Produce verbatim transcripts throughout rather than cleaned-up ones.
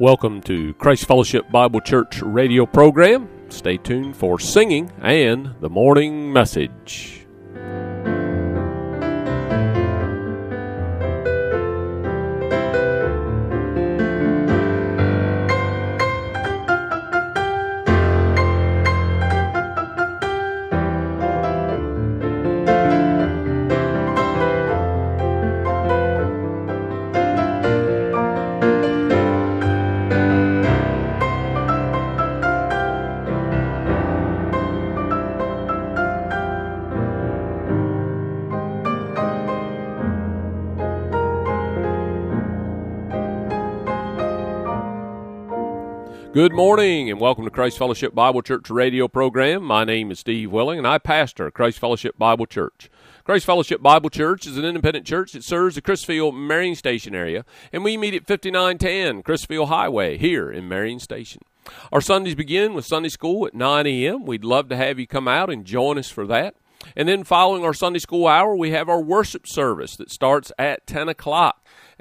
Welcome to Christ Fellowship Bible Church radio program. Stay tuned for singing and the morning message. Good morning and welcome to Christ Fellowship Bible Church radio program. My name is Steve Willing and I pastor Christ Fellowship Bible Church. Christ Fellowship Bible Church is an independent church that serves the Chrisfield Marion Station area, and we meet at fifty-nine ten Chrisfield Highway here in Marion Station. Our Sundays begin with Sunday school at nine a.m. We'd love to have you come out and join us for that. And then following our Sunday school hour, we have our worship service that starts at ten o'clock.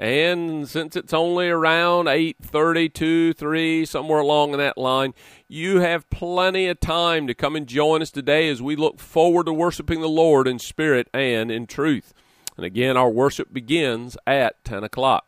And since it's only around eight thirty, two, three, somewhere along in that line, you have plenty of time to come and join us today as we look forward to worshiping the Lord in spirit and in truth. And again, our worship begins at ten o'clock.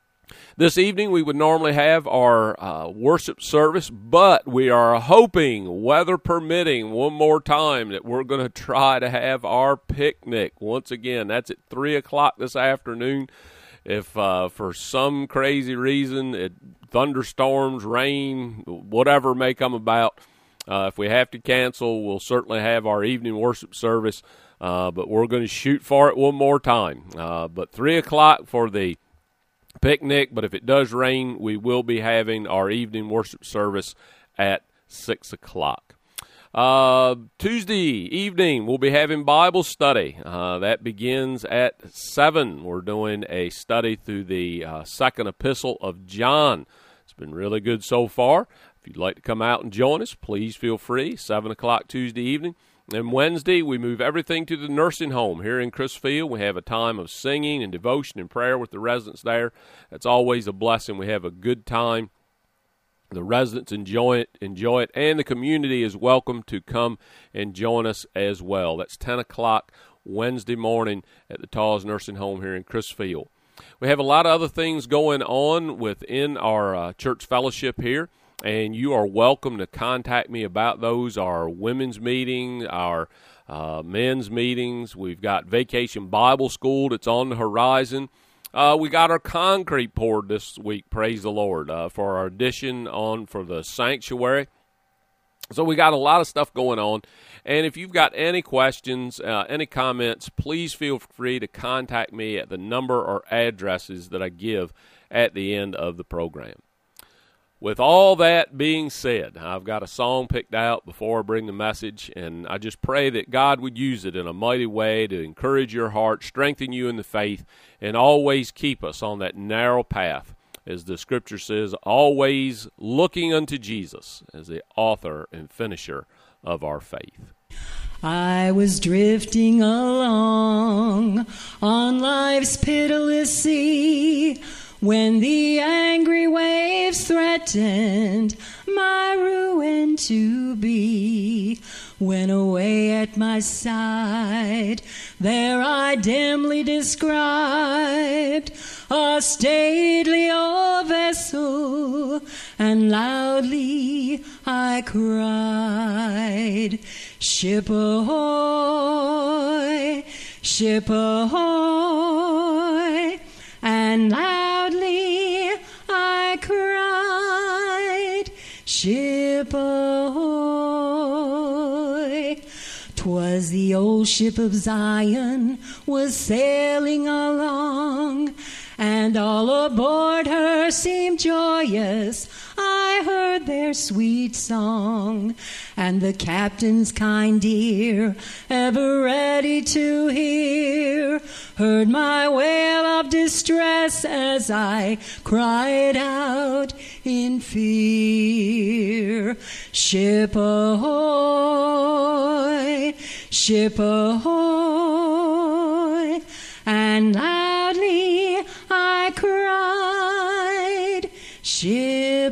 This evening, we would normally have our uh, worship service, but we are hoping, weather permitting, one more time, that we're going to try to have our picnic. Once again, that's at three o'clock this afternoon. If uh, for some crazy reason, it, thunderstorms, rain, whatever may come about, uh, if we have to cancel, we'll certainly have our evening worship service, uh, but we're going to shoot for it one more time. Uh, but three o'clock for the picnic, but if it does rain, we will be having our evening worship service at six o'clock. Uh, Tuesday evening, we'll be having Bible study. Uh, that begins at seven. We're doing a study through the uh, second epistle of John. It's been really good so far. If you'd like to come out and join us, please feel free. seven o'clock Tuesday evening. And Wednesday, we move everything to the nursing home here in Chrisfield. We have a time of singing and devotion and prayer with the residents there. That's always a blessing. We have a good time. The residents enjoy it, enjoy it, and the community is welcome to come and join us as well. That's ten o'clock Wednesday morning at the Taws Nursing Home here in Chrisfield. We have a lot of other things going on within our uh, church fellowship here, and you are welcome to contact me about those. Our women's meeting, our uh, men's meetings. We've got Vacation Bible School that's on the horizon. Uh, we got our concrete poured this week, praise the Lord, uh, for our addition on for the sanctuary. So we got a lot of stuff going on. And if you've got any questions, uh, any comments, please feel free to contact me at the number or addresses that I give at the end of the program. With all that being said, I've got a song picked out before I bring the message, and I just pray that God would use it in a mighty way to encourage your heart, strengthen you in the faith, and always keep us on that narrow path, as the Scripture says, always looking unto Jesus as the author and finisher of our faith. I was drifting along on life's pitiless sea, when the angry waves threatened my ruin to be. When away at my side there I dimly described a stately old vessel, and loudly I cried, "Ship ahoy, ship ahoy," and loudly I cried, "Ship ahoy." 'Twas the old ship of Zion was sailing along, and all aboard her seemed joyous. I heard their sweet song, and the captain's kind ear, ever ready to hear, heard my wail of distress as I cried out in fear. Ship ahoy, ship ahoy, and loudly I cried, ship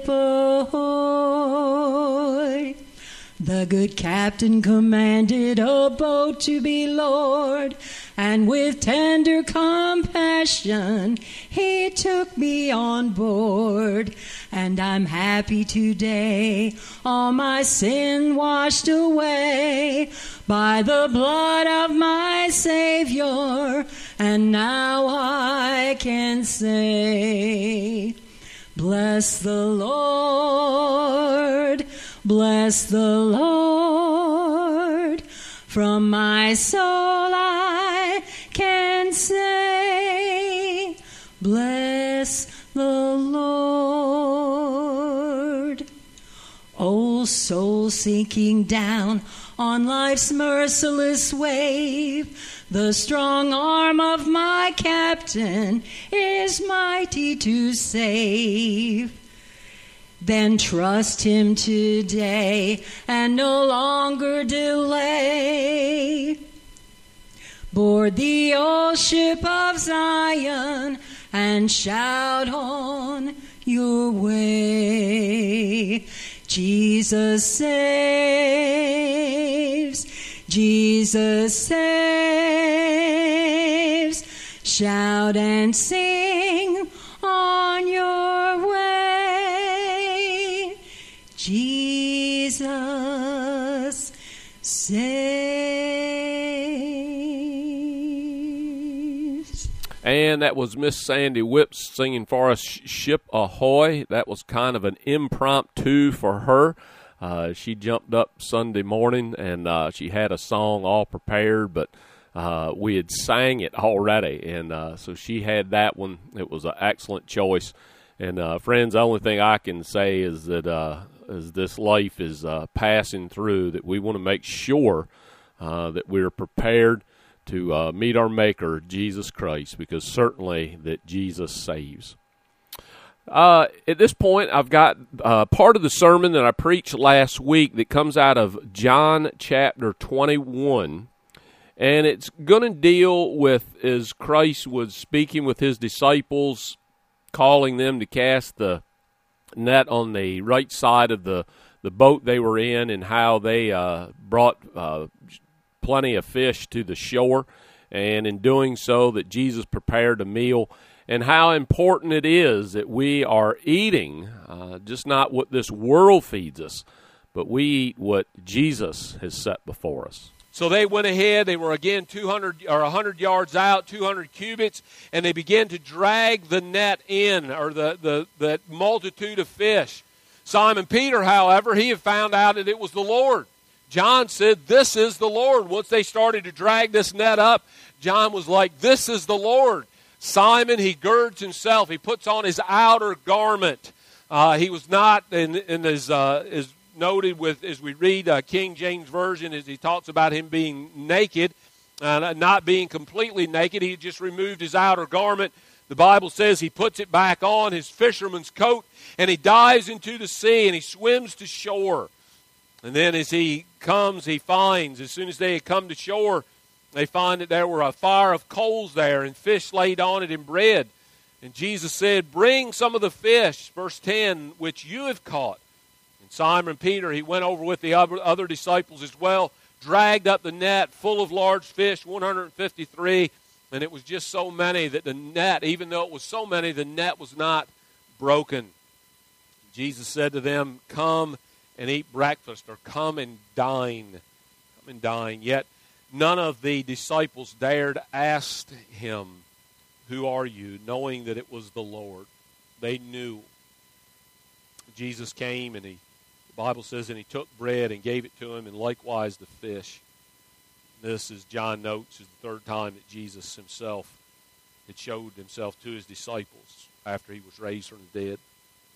The good captain commanded a boat to be lowered, and with tender compassion he took me on board. And I'm happy today, all my sin washed away by the blood of my Savior, and now I can say, bless the Lord, bless the Lord, from my soul I can say, bless the Lord. Old soul sinking down on life's merciless wave, the strong arm of my captain is mighty to save. Then trust him today and no longer delay. Board the old ship of Zion and shout on your way. Jesus saves, Jesus saves. Shout and sing on your way. Jesus saves. And that was Miss Sandy Whips singing for us, Ship Ahoy. That was kind of an impromptu for her. Uh, she jumped up Sunday morning, and uh, she had a song all prepared, but uh, we had sang it already, and uh, so she had that one. It was an excellent choice. And, uh, friends, the only thing I can say is that uh, as this life is uh, passing through, that we want to make sure uh, that we're prepared to uh, meet our Maker, Jesus Christ, because certainly that Jesus saves. Uh, at this point, I've got uh, part of the sermon that I preached last week that comes out of John chapter twenty-one, and it's going to deal with as Christ was speaking with his disciples, calling them to cast the net on the right side of the, the boat they were in, and how they uh, brought uh, plenty of fish to the shore, and in doing so that Jesus prepared a meal, and how important it is that we are eating uh, just not what this world feeds us, but we eat what Jesus has set before us. So they went ahead. They were again two hundred or one hundred yards out, two hundred cubits, and they began to drag the net in, or the, the, the multitude of fish. Simon Peter, however, he had found out that it was the Lord. John said, "This is the Lord." Once they started to drag this net up, John was like, "This is the Lord." Simon, he girds himself. He puts on his outer garment. Uh, he was not, in, in his, uh, is noted with, as we read uh, King James Version, as he talks about him being naked, uh, not being completely naked. He just removed his outer garment. The Bible says he puts it back on, his fisherman's coat, and he dives into the sea, and he swims to shore. And then as he comes, he finds, as soon as they had come to shore, they find that there were a fire of coals there and fish laid on it and bread. And Jesus said, "Bring some of the fish," verse ten, "which you have caught." And Simon Peter, he went over with the other disciples as well, dragged up the net full of large fish, one hundred fifty-three. And it was just so many that the net, even though it was so many, the net was not broken. Jesus said to them, "Come and eat breakfast," or "come and dine." Come and dine. Yet none of the disciples dared ask him, "Who are you?" knowing that it was the Lord. They knew. Jesus came, and he, the Bible says, and he took bread and gave it to him, and likewise the fish. This, as John notes, is the third time that Jesus himself had showed himself to his disciples after he was raised from the dead.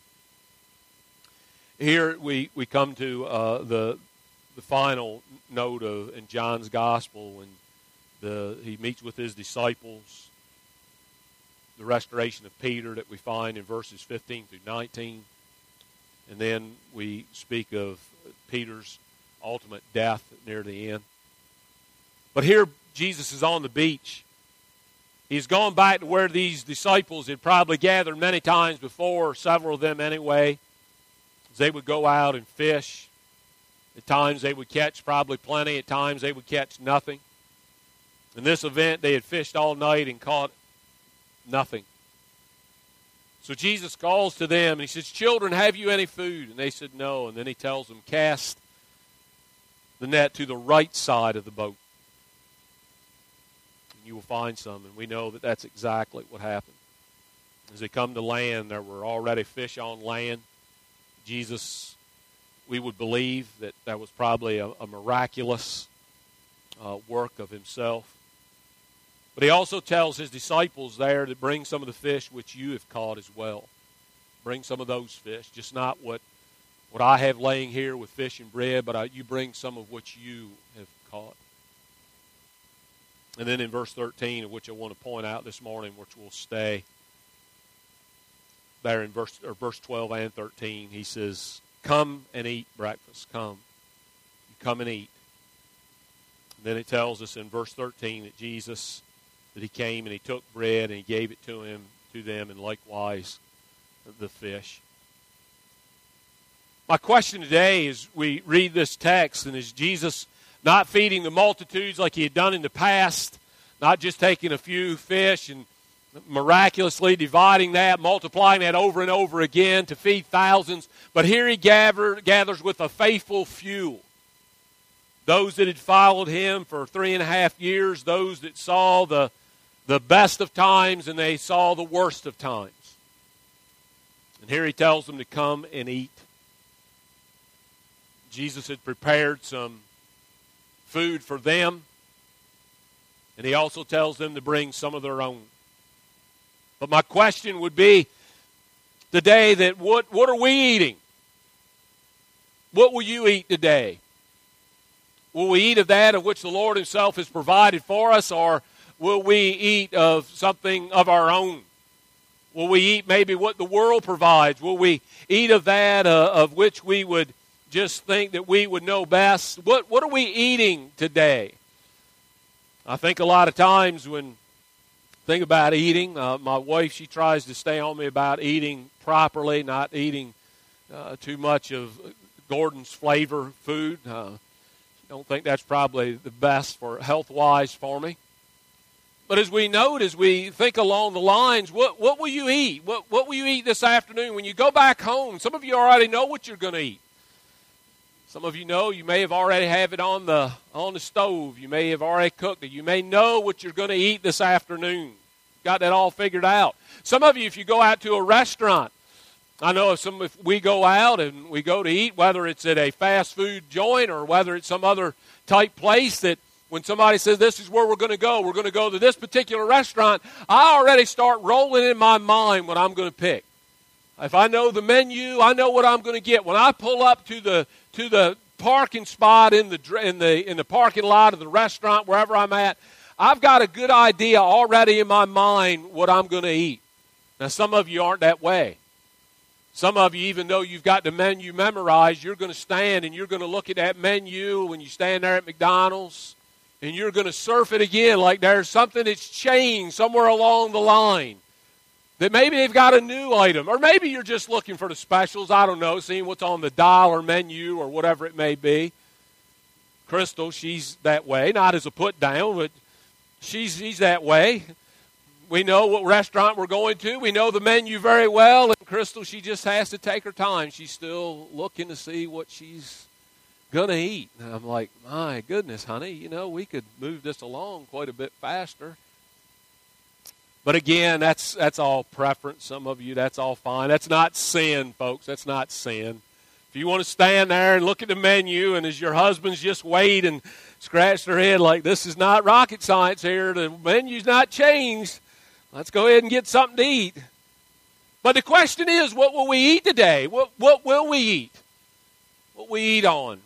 Here we, we come to uh, the the final note of in John's gospel, when the he meets with his disciples, the restoration of Peter that we find in verses fifteen through nineteen, and then we speak of Peter's ultimate death near the end. But here Jesus is on the beach. He's gone back to where these disciples had probably gathered many times before, several of them anyway. They would go out and fish. At times they would catch probably plenty. At times they would catch nothing. In this event, they had fished all night and caught nothing. So Jesus calls to them and he says, "Children, have you any food?" And they said, "No." And then he tells them, "Cast the net to the right side of the boat, and you will find some." And we know that that's exactly what happened. As they come to land, there were already fish on land. Jesus, we would believe that that was probably a, a miraculous uh, work of himself. But he also tells his disciples there to bring some of the fish which you have caught as well. Bring some of those fish, just not what, what I have laying here with fish and bread, but I, you bring some of what you have caught. And then in verse thirteen, of which I want to point out this morning, which will stay there in verse, or verse twelve and thirteen, he says, "Come and eat breakfast. Come. You come and eat." And then it tells us in verse thirteen that Jesus, that he came and he took bread and he gave it to him, to them, and likewise the fish. My question today is, we read this text, and is Jesus not feeding the multitudes like he had done in the past, not just taking a few fish and miraculously dividing that, multiplying that over and over again to feed thousands, but here he gather, gathers with a faithful few. Those that had followed him for three and a half years, those that saw the, the best of times and they saw the worst of times. And here he tells them to come and eat. Jesus had prepared some food for them, and he also tells them to bring some of their own. But my question would be today that what, what are we eating? What will you eat today? Will we eat of that of which the Lord himself has provided for us, or will we eat of something of our own? Will we eat maybe what the world provides? Will we eat of that uh, of which we would just think that we would know best? What, what are we eating today? I think a lot of times when think about eating, uh, my wife, she tries to stay on me about eating properly, not eating uh, too much of Gordon's flavor food. Uh, I don't think that's probably the best for health-wise for me. But as we note, as we think along the lines, what, what will you eat? What, what will you eat this afternoon? When you go back home, some of you already know what you're going to eat. Some of you know you may have already have it on the, on the stove. You may have already cooked it. You may know what you're going to eat this afternoon. Got that all figured out. Some of you, if you go out to a restaurant, I know if, some, if we go out and we go to eat, whether it's at a fast food joint or whether it's some other type place, that when somebody says this is where we're going to go, we're going to go to this particular restaurant, I already start rolling in my mind what I'm going to pick. If I know the menu, I know what I'm going to get. When I pull up to the to the parking spot in the in the in the parking lot of the restaurant, wherever I'm at, I've got a good idea already in my mind what I'm going to eat. Now, some of you aren't that way. Some of you, even though you've got the menu memorized, you're going to stand and you're going to look at that menu when you stand there at McDonald's, and you're going to surf it again like there's something that's changed somewhere along the line. That maybe they've got a new item, or maybe you're just looking for the specials, I don't know, seeing what's on the dollar menu or whatever it may be. Crystal, she's that way, not as a put down, but she's, she's that way. We know what restaurant we're going to. We know the menu very well. And Crystal, she just has to take her time. She's still looking to see what she's going to eat. And I'm like, my goodness, honey, you know, we could move this along quite a bit faster. But again, that's that's all preference. Some of you, that's all fine. That's not sin, folks. That's not sin. If you want to stand there and look at the menu, and as your husband's just wait and scratch their head like, this is not rocket science here, the menu's not changed, let's go ahead and get something to eat. But the question is, what will we eat today? What, what will we eat? What we eat on?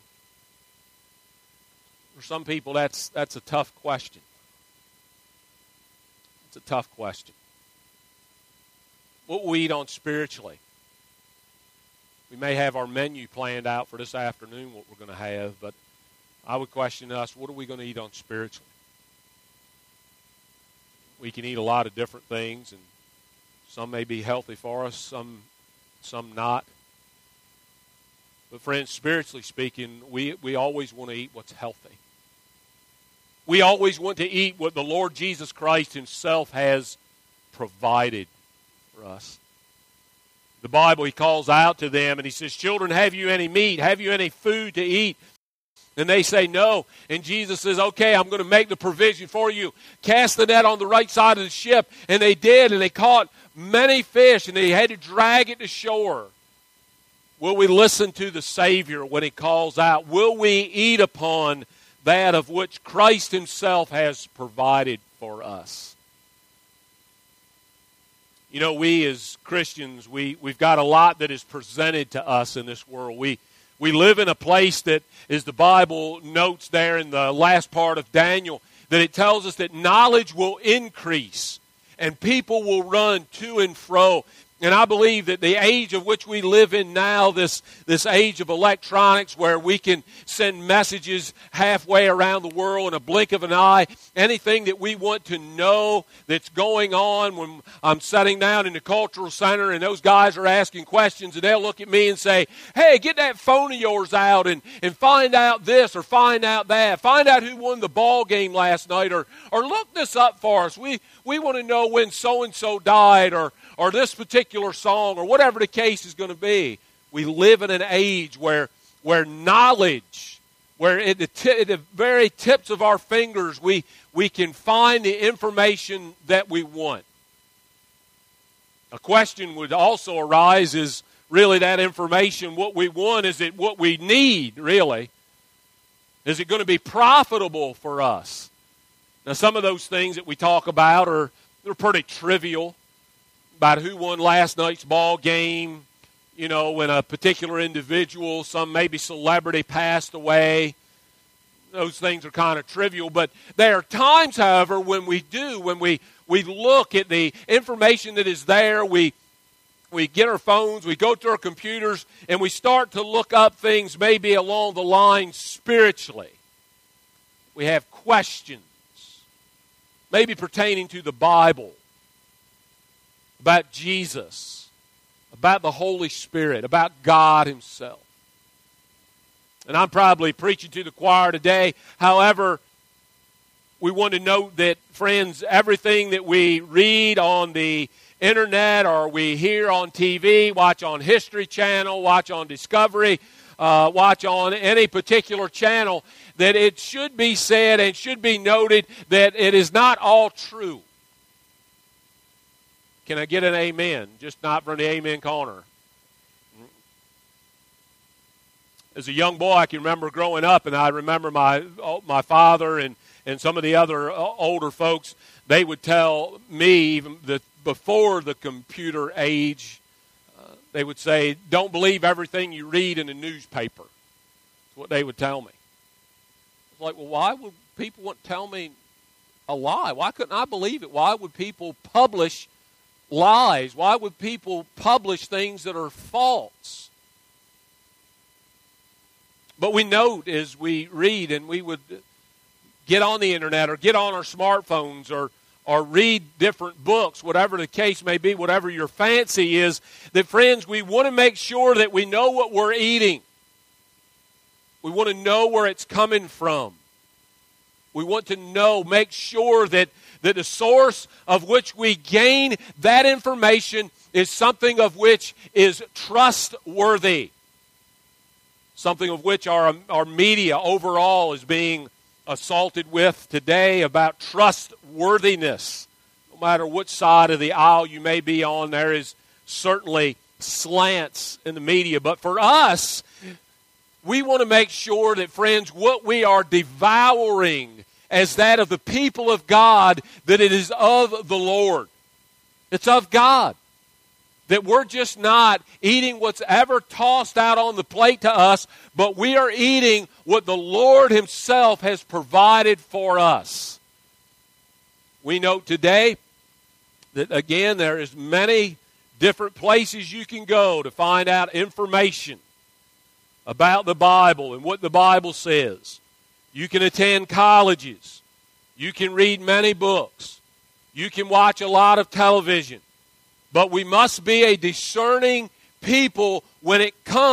For some people, that's that's a tough question. It's a tough question. What will we eat on spiritually? We may have our menu planned out for this afternoon, what we're going to have, but I would question us, what are we going to eat on spiritually? We can eat a lot of different things, and some may be healthy for us, some some not. But friends, spiritually speaking, we, we always want to eat what's healthy. We always want to eat what the Lord Jesus Christ himself has provided for us. The Bible, he calls out to them and he says, children, have you any meat? Have you any food to eat? And they say no. And Jesus says, okay, I'm going to make the provision for you. Cast the net on the right side of the ship. And they did, and they caught many fish, and they had to drag it to shore. Will we listen to the Savior when he calls out? Will we eat upon that of which Christ himself has provided for us? You know, we as Christians, we, we've got a lot that is presented to us in this world. We, we live in a place that, as the Bible notes there in the last part of Daniel, that it tells us that knowledge will increase and people will run to and fro. And I believe that the age of which we live in now, this, this age of electronics where we can send messages halfway around the world in a blink of an eye, anything that we want to know that's going on, when I'm sitting down in the cultural center and those guys are asking questions, and they'll look at me and say, hey, get that phone of yours out and, and find out this or find out that. Find out who won the ball game last night, or, or look this up for us. We, we want to know when so-and-so died, or or this particular song, or whatever the case is going to be. We live in an age where where knowledge, where at the, t- at the very tips of our fingers, we, we can find the information that we want. A question would also arise, is really that information what we want? Is it what we need, really? Is it going to be profitable for us? Now, some of those things that we talk about are they're pretty trivial. About who won last night's ball game, you know, when a particular individual, some maybe celebrity passed away. Those things are kind of trivial. But there are times, however, when we do, when we, we look at the information that is there, we, we get our phones, we go to our computers, and we start to look up things maybe along the line spiritually. We have questions, maybe pertaining to the Bible, about Jesus, about the Holy Spirit, about God himself. And I'm probably preaching to the choir today. However, we want to note that, friends, everything that we read on the internet or we hear on T V, watch on History Channel, watch on Discovery, uh, watch on any particular channel, that it should be said and should be noted that it is not all true. Can I get an amen? Just not from the amen corner. As a young boy, I can remember growing up, and I remember my my father and, and some of the other older folks, they would tell me, even the, before the computer age, uh, they would say, don't believe everything you read in the newspaper. That's what they would tell me. I was like, well, why would people want to tell me a lie? Why couldn't I believe it? Why would people publish lies? Why would people publish things that are false? But we note as we read, and we would get on the internet or get on our smartphones or or read different books, whatever the case may be, whatever your fancy is, that, friends, we want to make sure that we know what we're eating. We want to know where it's coming from. We want to know, make sure that that the source of which we gain that information is something of which is trustworthy. Something of which our, our media overall is being assaulted with today about trustworthiness. No matter what side of the aisle you may be on, there is certainly slants in the media. But for us, we want to make sure that, friends, what we are devouring as that of the people of God, that it is of the Lord. It's of God. That we're just not eating what's ever tossed out on the plate to us, but we are eating what the Lord himself has provided for us. We note today that, again, there is many different places you can go to find out information about the Bible and what the Bible says. You can attend colleges. You can read many books. You can watch a lot of television. But we must be a discerning people when it comes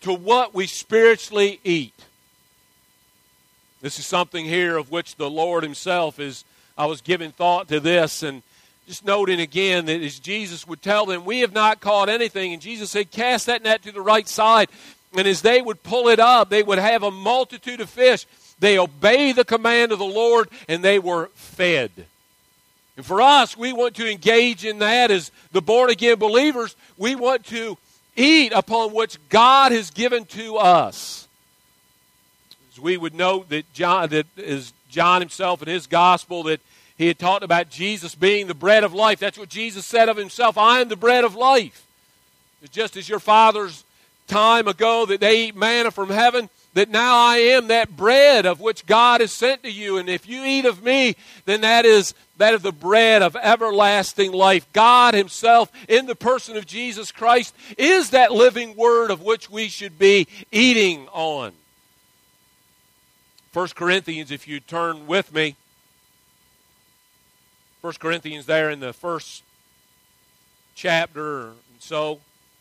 to what we spiritually eat. This is something here of which the Lord himself is, I was giving thought to this, and just noting again that as Jesus would tell them, we have not caught anything. And Jesus said, cast that net to the right side. And as they would pull it up, they would have a multitude of fish. They obeyed the command of the Lord, and they were fed. And for us, we want to engage in that as the born-again believers. We want to eat upon which God has given to us. As we would note that John, that is John himself in his gospel, that he had talked about Jesus being the bread of life. That's what Jesus said of himself. I am the bread of life. It's just as your fathers time ago that they eat manna from heaven, that now I am that bread of which God has sent to you. And if you eat of me, then that is that of the bread of everlasting life. God himself, in the person of Jesus Christ, is that living word of which we should be eating on. First Corinthians, if you turn with me, First Corinthians there in the first chapter, and so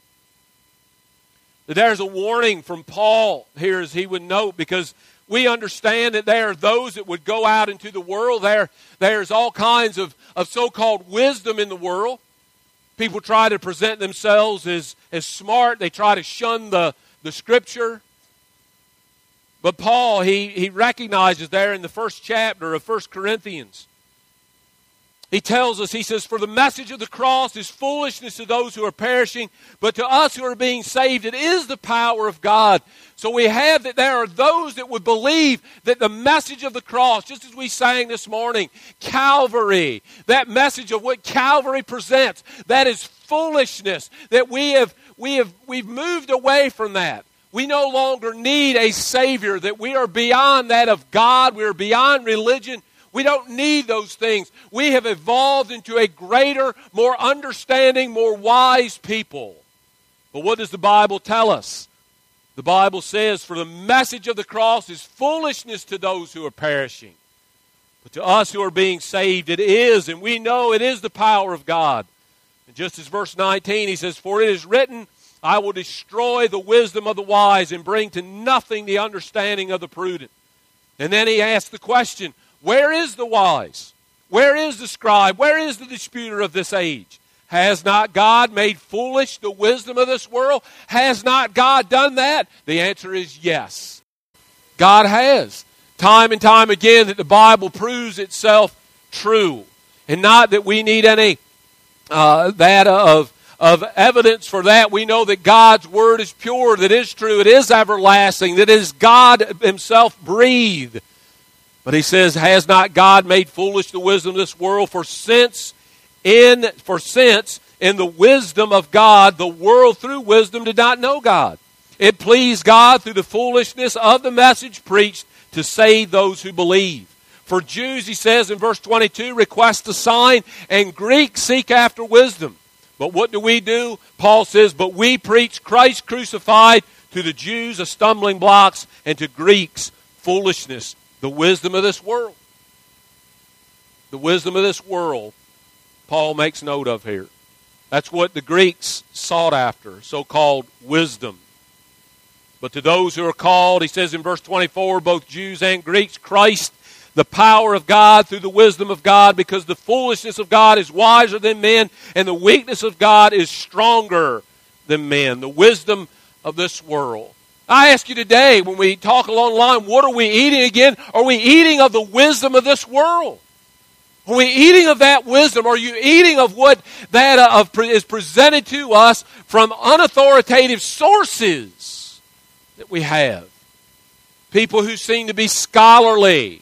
there's a warning from Paul here, as he would note, because we understand that there are those that would go out into the world. There, there's all kinds of, of so-called wisdom in the world. People try to present themselves as, as smart. They try to shun the, the Scripture. But Paul, he, he recognizes there in the first chapter of First Corinthians, he tells us, he says, for the message of the cross is foolishness to those who are perishing, but to us who are being saved, it is the power of God. So we have that there are those that would believe that the message of the cross, just as we sang this morning, Calvary, that message of what Calvary presents, that is foolishness, that we have, we have, we've moved away from that. We no longer need a Savior, that we are beyond that of God, we are beyond religion. We don't need those things. We have evolved into a greater, more understanding, more wise people. But what does the Bible tell us? The Bible says, for the message of the cross is foolishness to those who are perishing. But to us who are being saved, it is, and we know it is the power of God. And just as verse nineteen, he says, for it is written, I will destroy the wisdom of the wise and bring to nothing the understanding of the prudent. And then he asks the question, where is the wise? Where is the scribe? Where is the disputer of this age? Has not God made foolish the wisdom of this world? Has not God done that? The answer is yes. God has. Time and time again that the Bible proves itself true. And not that we need any uh, that of, of evidence for that. We know that God's word is pure, that it is true, it is everlasting, that it is God himself breathed. But he says, has not God made foolish the wisdom of this world? For since in for since in the wisdom of God, the world through wisdom did not know God. It pleased God through the foolishness of the message preached to save those who believe. For Jews, he says in verse twenty-two, request a sign, and Greeks seek after wisdom. But what do we do? Paul says, but we preach Christ crucified, to the Jews a stumbling block, and to Greeks foolishness. The wisdom of this world. The wisdom of this world, Paul makes note of here. That's what the Greeks sought after, so-called wisdom. But to those who are called, he says in verse twenty-four, both Jews and Greeks, Christ, the power of God through the wisdom of God, because the foolishness of God is wiser than men, and the weakness of God is stronger than men. The wisdom of this world. I ask you today, when we talk along the line, what are we eating again? Are we eating of the wisdom of this world? Are we eating of that wisdom? Are you eating of what that uh, of, is presented to us from unauthoritative sources that we have? People who seem to be scholarly,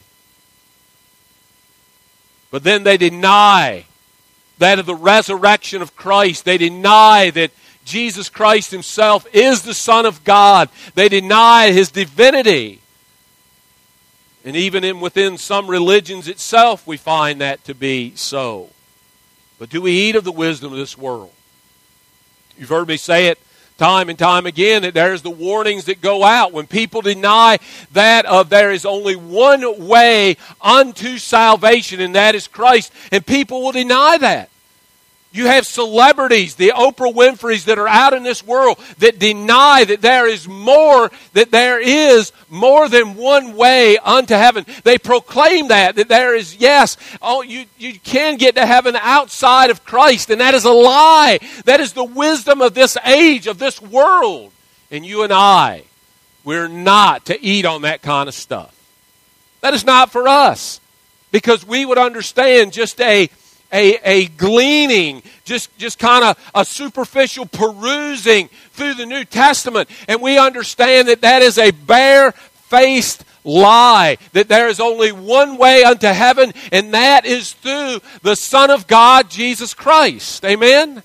but then they deny that of the resurrection of Christ. They deny that Jesus Christ himself is the Son of God. They deny his divinity. And even in within some religions itself, we find that to be so. But do we eat of the wisdom of this world? You've heard me say it time and time again, that there's the warnings that go out. When people deny that of there is only one way unto salvation, and that is Christ. And people will deny that. You have celebrities, the Oprah Winfreys that are out in this world that deny that there is more, that there is more than one way unto heaven. They proclaim that, that there is, yes, oh, you, you can get to heaven outside of Christ, and that is a lie. That is the wisdom of this age, of this world. And you and I, we're not to eat on that kind of stuff. That is not for us, because we would understand just a A, a gleaning, just, just kind of a superficial perusing through the New Testament. And we understand that that is a bare-faced lie, that there is only one way unto heaven, and that is through the Son of God, Jesus Christ. Amen?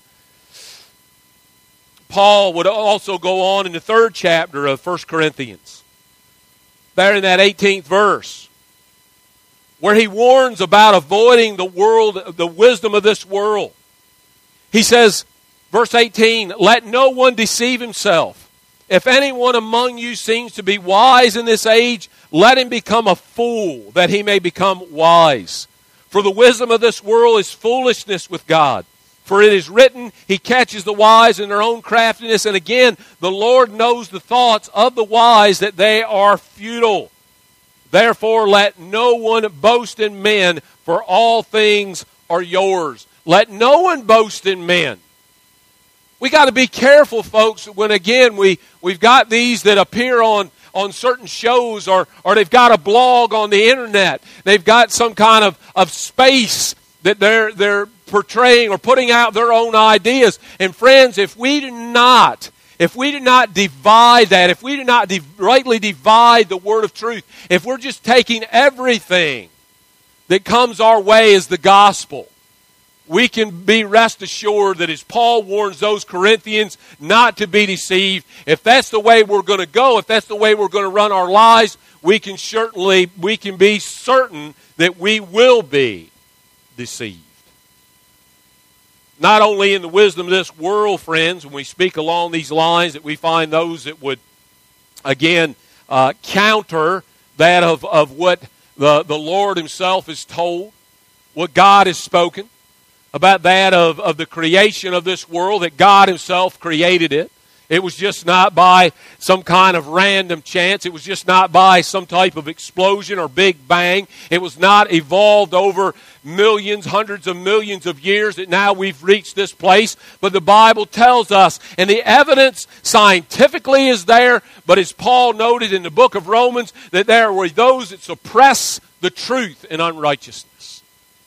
Paul would also go on in the third chapter of First Corinthians, there in that eighteenth verse, where he warns about avoiding the world, the wisdom of this world. He says, verse eighteen, let no one deceive himself. If anyone among you seems to be wise in this age, let him become a fool, that he may become wise. For the wisdom of this world is foolishness with God. For it is written, he catches the wise in their own craftiness. And again, the Lord knows the thoughts of the wise, that they are futile. Therefore, let no one boast in men, for all things are yours. Let no one boast in men. We got to be careful, folks, when again we, we've got these that appear on, on certain shows, or, or they've got a blog on the internet. They've got some kind of, of space that they're, they're portraying or putting out their own ideas. And friends, if we do not If we do not divide that, if we do not div- rightly divide the word of truth, if we're just taking everything that comes our way as the gospel, we can be rest assured that as Paul warns those Corinthians not to be deceived, if that's the way we're going to go, if that's the way we're going to run our lives, we can certainly, we can be certain that we will be deceived. Not only in the wisdom of this world, friends, when we speak along these lines, that we find those that would, again, uh, counter that of, of what the, the Lord himself has told, what God has spoken, about that of, of the creation of this world, that God himself created it. It was just not by some kind of random chance. It was just not by some type of explosion or big bang. It was not evolved over millions, hundreds of millions of years that now we've reached this place. But the Bible tells us, and the evidence scientifically is there, but as Paul noted in the book of Romans, that there were those that suppress the truth in unrighteousness.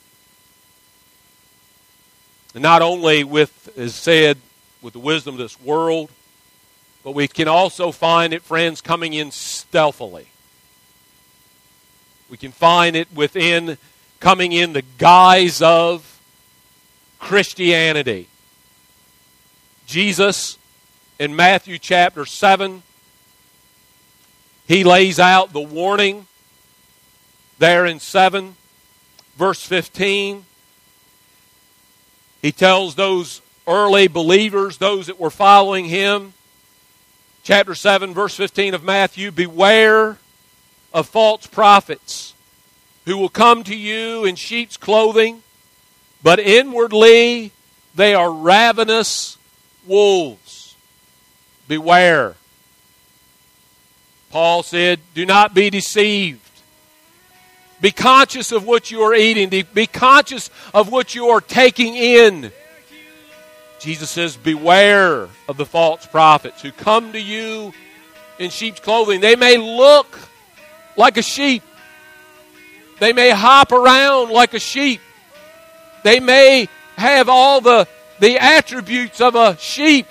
And not only with, as said, with the wisdom of this world, but we can also find it, friends, coming in stealthily. We can find it within, coming in the guise of Christianity. Jesus, in Matthew chapter seven, he lays out the warning there in seven, verse fifteen. He tells those early believers, those that were following him, chapter seven, verse fifteen of Matthew, beware of false prophets who will come to you in sheep's clothing, but inwardly they are ravenous wolves. Beware. Paul said, do not be deceived. Be conscious of what you are eating. Be conscious of what you are taking in. Jesus says, beware of the false prophets who come to you in sheep's clothing. They may look like a sheep. They may hop around like a sheep. They may have all the, the attributes of a sheep.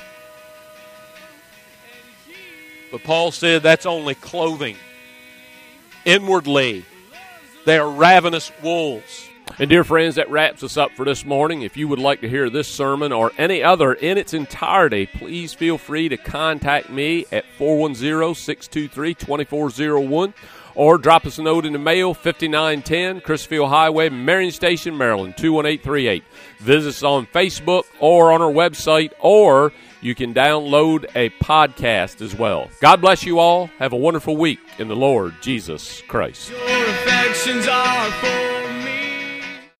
But Paul said that's only clothing. Inwardly, they are ravenous wolves. And dear friends, that wraps us up for this morning. If you would like to hear this sermon or any other in its entirety, please feel free to contact me at four one zero, six two three, two four zero one or drop us a note in the mail, fifty-nine ten Crisfield Highway, Marion Station, Maryland, two one eight three eight. Visit us on Facebook or on our website, or you can download a podcast as well. God bless you all. Have a wonderful week in the Lord Jesus Christ. Your affections are for